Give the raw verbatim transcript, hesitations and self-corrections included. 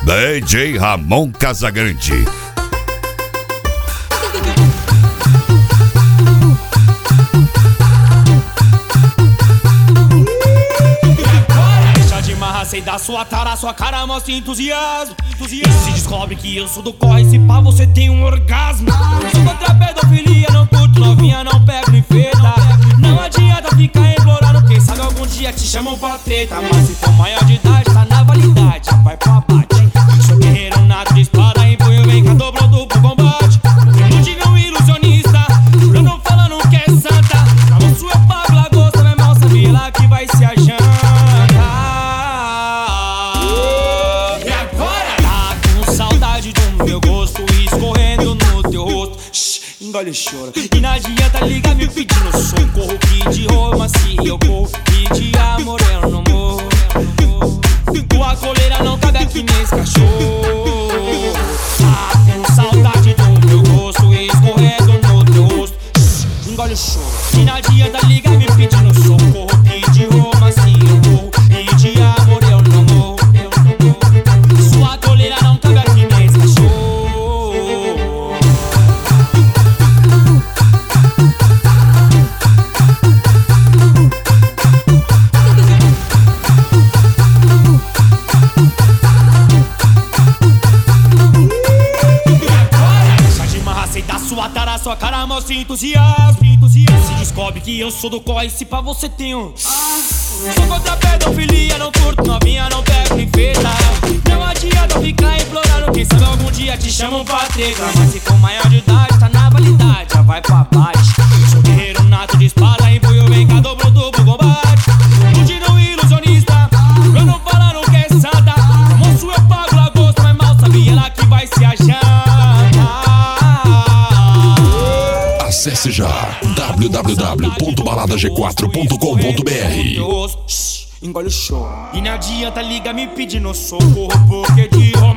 D J Ramon Casagrande. Sei da sua tara, sua cara mostra entusiasmo, entusiasmo. E se descobre que eu sou do corre, se pá você tem um orgasmo. Sou contra a pedofilia, não curto novinha, não pego nem feita. Não adianta ficar implorando, quem sabe algum dia te chamam pra treta. Mas se for maior de idade, tá na validade, já vai pro abate. Sou guerreiro nato de espada, empunho, vem cá, dobrou duplo combate. Não diga um ilusionista, eu não falando que é santa. Pra você eu pago lagosta, meu irmão, sabia lá que vai se ajanta. Meu gosto escorrendo no teu rosto, shh, engole e chora. E não adianta ligar me pedindo socorro, que de romance eu corro, e de amor eu não morro. Tua coleira não cabe aqui nesse cachorro. Ah, com saudade do meu gosto escorrendo no teu rosto, shh, engole e chora. E não adianta ligar me pedindo socorro, que de romance eu corro, e de amor eu não morro. Sua coleira não cabe aqui nesse cachorro. Sua tara, sua cara mostra entusiasmo, entusiasmo. Se descobre que eu sou do corre, se pá você tem um ah. Sou contra a pedofilia, não curto novinha, não pego nem feita. Não adianta ficar implorando, quem sabe algum dia te chamam pra treta. Mas se for maior de idade, tá na validade, já vai pra abate. Sou guerreiro nato de espada, empunho, vem cá, dobrou duplo combate. Não tira um ilusionista, eu não falando que é santa. Moço eu pago lagosta, mas mal sabia lá que vai se ajanta. Acesse já w w w ponto balada g quatro ponto com ponto b r. Engole o show. E não adianta liga me pedindo socorro, porque de